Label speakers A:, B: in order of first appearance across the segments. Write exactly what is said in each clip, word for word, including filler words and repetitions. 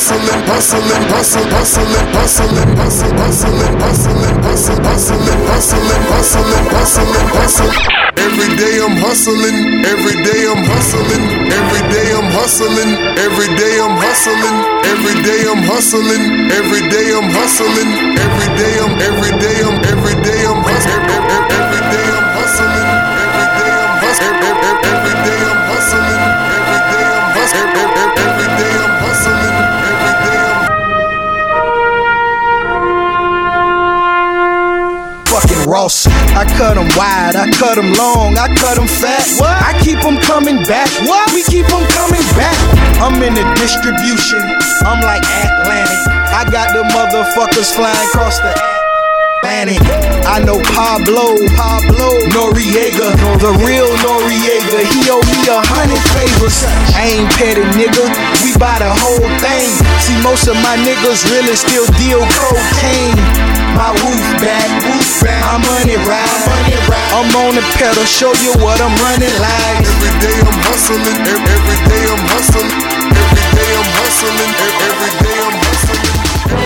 A: hustling, hustling, hustle, hustling, hustling, hustle, hustling, hustling, hustle, hustling, hustling, hustling, hustling, hustling. Every day I'm hustling, every day I'm hustling, every day I'm hustling, every day I'm hustling, every day I'm hustling, every day I'm hustling, every day I'm, every day I'm, every day I'm hustling, every day I'm hustling, every day I'm hustling, every day I'm hustling, every day I'm hustling, every day I'm hustling, every day I'm
B: fucking Ross. I cut them wide, I cut them long, I cut them fat. What? I keep them coming back. What? We keep them coming back. I'm in the distribution, I'm like Atlantic. I got the motherfuckers flying across the Atlantic. I know Pablo, Pablo Noriega, the real Noriega. He owe me a hundred favors. I ain't petty, nigga. We buy the whole thing. See, most of my niggas really still deal cocaine. My roof back, roof back. My money ride, money ride. I'm on the pedal, show you what I'm running like.
A: Every day I'm hustling, every day I'm hustling, every day I'm hustling, every day I'm hustling.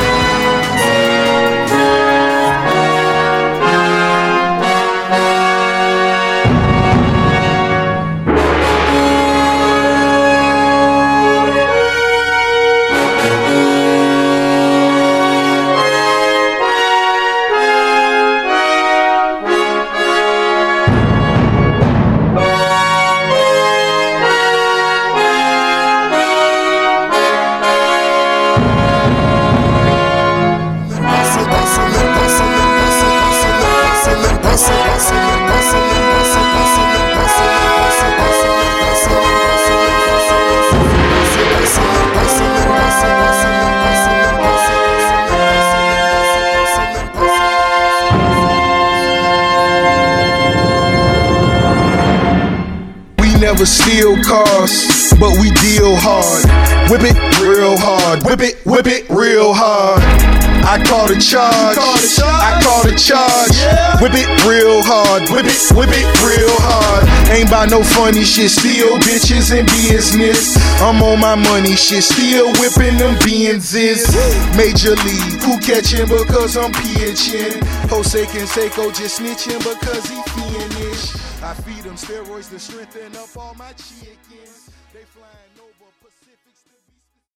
B: Never steal cars, but we deal hard. Whip it real hard, whip it, whip it real hard. I call the charge, I call the charge. Whip it real hard, whip it, whip it real hard. Ain't by no funny shit, still bitches in business. I'm on my money shit, still whipping them Benzes. Major league, who catching because I'm pitching? Jose Canseco just snitching because he fiendish. I feed them steroids to strengthen up all my chickens.